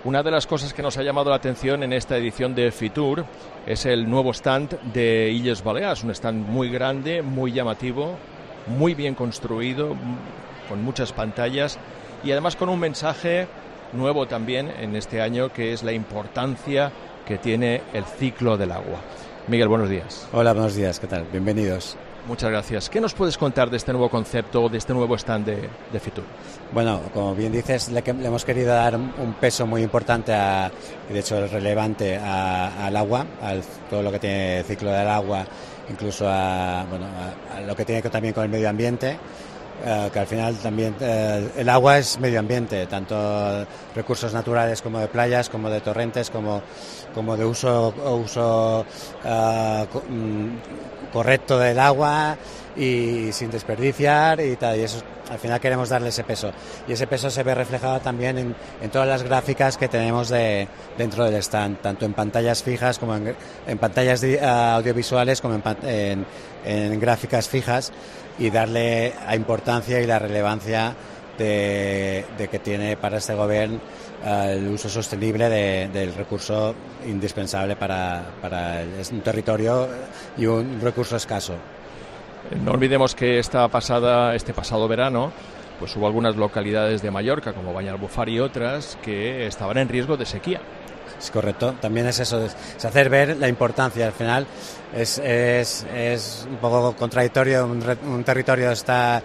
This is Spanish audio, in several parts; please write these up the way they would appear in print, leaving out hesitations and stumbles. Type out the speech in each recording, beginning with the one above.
Una de las cosas que nos ha llamado la atención en esta edición de Fitur es el nuevo stand de Illes Balears, un stand muy grande, muy llamativo, muy bien construido, con muchas pantallas y además con un mensaje nuevo también en este año, que es la importancia que tiene el ciclo del agua. Miguel, buenos días. Hola, buenos días, ¿qué tal? Bienvenidos. Muchas gracias. ¿Qué nos puedes contar de este nuevo concepto, de este nuevo stand de Fitur? Bueno, como bien dices, le hemos querido dar un peso muy importante, de hecho relevante, al agua, a todo lo que tiene el ciclo del agua, incluso a lo que tiene que también con el medio ambiente. Que al final también el agua es medio ambiente, tanto recursos naturales como de playas, como de torrentes, como de uso correcto del agua y sin desperdiciar y tal, y eso al final queremos darle ese peso, y ese peso se ve reflejado también en todas las gráficas que tenemos dentro del stand, tanto en pantallas fijas como en pantallas audiovisuales, como en gráficas fijas, y darle la importancia y la relevancia de que tiene para este gobierno el uso sostenible del recurso indispensable para un territorio y un recurso escaso. No olvidemos que este pasado verano, pues hubo algunas localidades de Mallorca, como Banyalbufar y otras, que estaban en riesgo de sequía. Es correcto, también es eso, es hacer ver la importancia. Al final es un poco contradictorio, un territorio está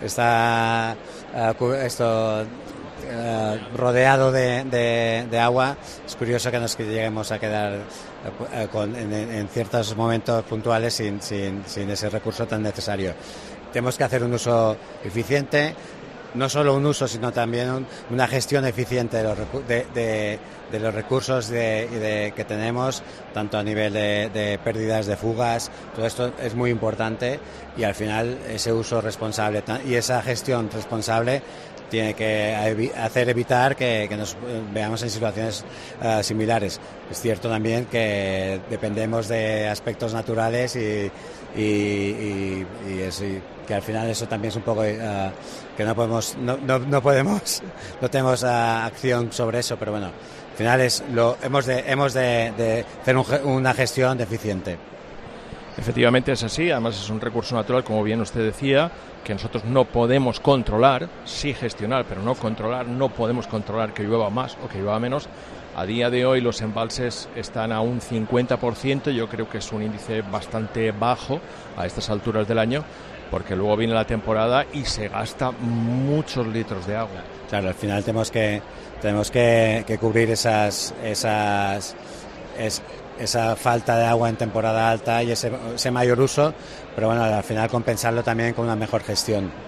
rodeado de agua. Es curioso que lleguemos a quedar en ciertos momentos puntuales sin ese recurso tan necesario. Tenemos que hacer un uso eficiente, no solo un uso, sino también una gestión eficiente de los recursos que tenemos, tanto a nivel de pérdidas, de fugas. Todo esto es muy importante, y al final ese uso responsable y esa gestión responsable tiene que evitar que nos veamos en situaciones similares. Es cierto también que dependemos de aspectos naturales y que al final eso también es un poco que no tenemos acción sobre eso, pero bueno, al final hemos de hacer una gestión eficiente. Efectivamente es así, además es un recurso natural, como bien usted decía, que nosotros no podemos controlar, sí gestionar, pero no controlar. No podemos controlar que llueva más o que llueva menos. A día de hoy los embalses están a un 50%, yo creo que es un índice bastante bajo a estas alturas del año, porque luego viene la temporada y se gasta muchos litros de agua. Claro, al final tenemos que cubrir esa falta de agua en temporada alta y ese mayor uso, pero bueno, al final compensarlo también con una mejor gestión.